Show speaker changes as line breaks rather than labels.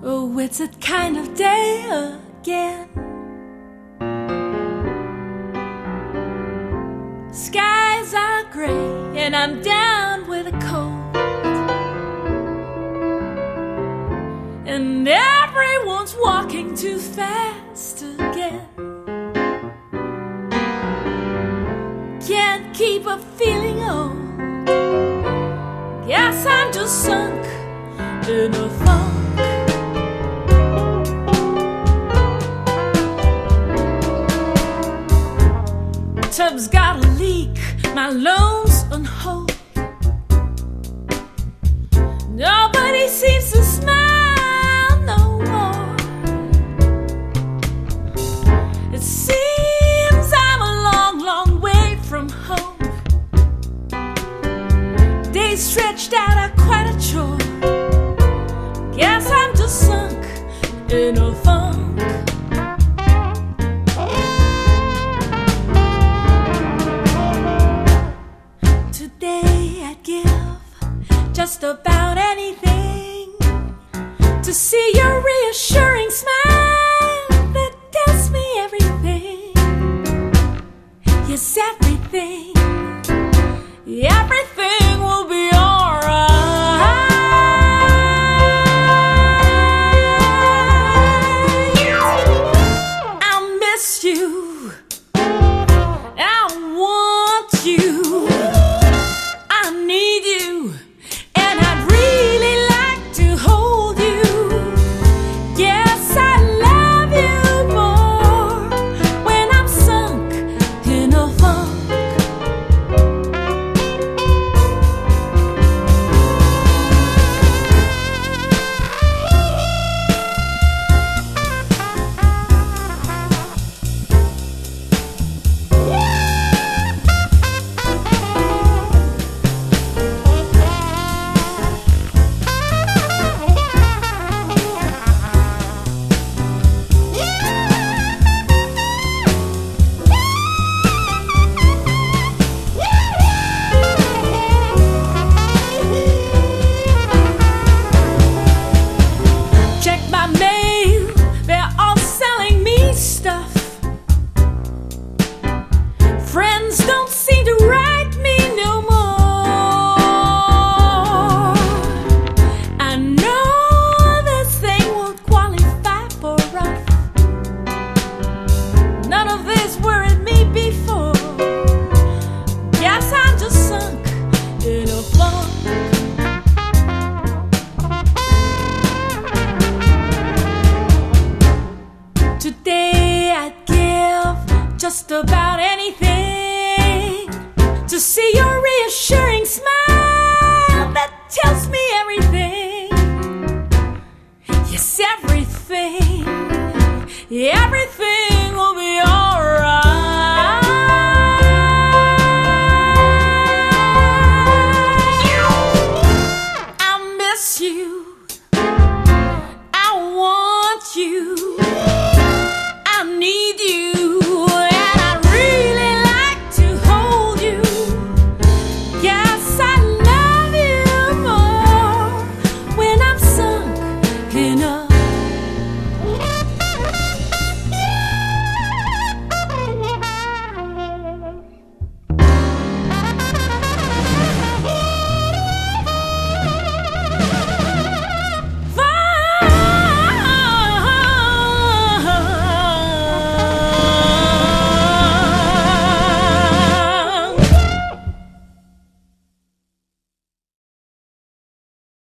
Oh, it's that kind of day again. Skies are gray and I'm down with a cold, and everyone's walking too fast again. Can't keep a feeling old. Guess I'm just sunk in a funk. Tub's got a leak, my loan's on hold. Nobody seems to smile no more. It seems I'm a long, long way from home. Days stretched out are quite a chore. Guess I'm just sunk in a funk. Today I'd give just about anything to see your reassuring smile that tells me everything. Yes, everything. Everything will be alright. I'll miss you. I want you. I need you. And I'd really like to hold you. Yes, I love you more when I'm sunk in a funk. Friends don't seem to write me no more. I know this thing won't qualify for rough. None of this worried me before. Guess I'm just sunk in a funk. Today I'd give just about anything to see your reassuring smile that tells me everything. Yes, everything. Everything.